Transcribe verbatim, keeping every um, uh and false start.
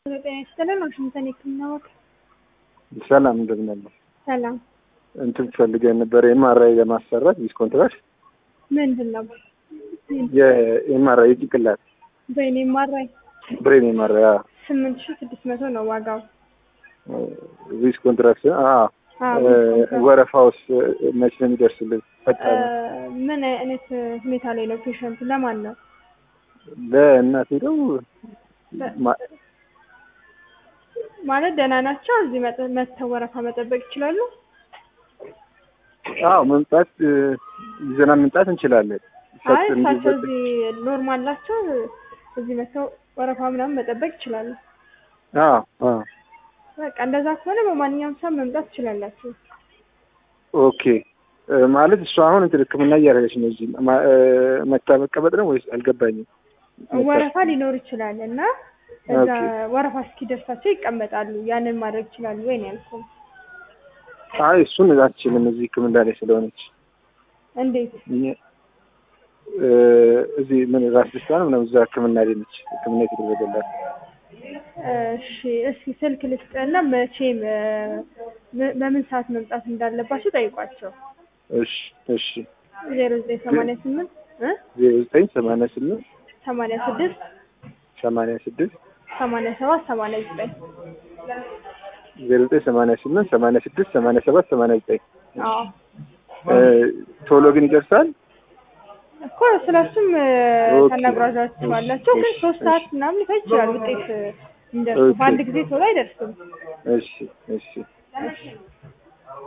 ጤና ይስጥልን። ዋሽንግተን የህክምና ወኪል። ሰላም እንደምን አለ? ሰላም። እንትን ፈልገን ነበር ኤምአርአይ ለማሰራት ዲስ ኮንትራክት ምንድን ነው? የኤምአርአይ ጭንቅላት ብሬን ኤምአርአይ ብሬን ኤምአርአይ ስምንት ሺህ ስድስት መቶ ነው ዋጋው። ዲስ ኮንትራክት አዎ። ወረፋውስ መቼ ነው የሚደርስልን? ምን አይነት ሁኔታ ላይ ነው ፔሸንቱ? ለማን ነው? ለእናቴ ነው ማለት ደህና ናቸው? እዚህ መጥተው ወረፋ መጠበቅ ይችላሉ? አዎ መምጣት ይዘና መምጣት እንችላለን። አይ እሳቸው እዚህ ኖርማል ናቸው። እዚህ መጥተው ወረፋ ምናምን መጠበቅ ይችላሉ። አዎ አዎ በቃ እንደዛ ከሆነ በማንኛውም ሰዓት መምጣት ትችላላችሁ። ኦኬ ማለት እሱ አሁን እንትን ህክምና እያደረገች ነው። እዚህ መታ መቀበጥ ነው ወይስ አልገባኝም። ወረፋ ሊኖር ይችላል እና እዛ ወረፋ እስኪደርሳቸው ይቀመጣሉ። ያንን ማድረግ ይችላሉ ወይ ነው ያልኩት። አይ እሱን አትችልም እዚህ ህክምና ላይ ስለሆነች። እንዴት? እዚህ ምን ራስ ደስታ ነው ምናምን እዛ ህክምና ላይ ነች። ህክምና የተደረገላት። እሺ እስኪ ስልክ ልስጥና መቼም በምን ሰዓት መምጣት እንዳለባቸው ጠይቋቸው። እሺ እሺ ዜሮ ዘጠኝ ሰማንያ ስምንት እ ዜሮ ዘጠኝ ሰማንያ ስምንት ሰማንያ ስድስት ሰማንያ ስድስት ሰማንያ ሰባት ሰማንያ ዘጠኝ ዜሮ ዘጠኝ ሰማንያ ስምንት ሰማንያ ስድስት ሰማንያ ሰባት ሰማንያ ዘጠኝ አዎ ቶሎ ግን ይደርሳል እኮ ስለሱም ተነግሯቸዋላችሁ። ግን ሶስት ሰዓት ምናምን ሊፈጅ ይችላል ውጤት እንደርሱ። በአንድ ጊዜ ቶሎ አይደርስም። እሺ እሺ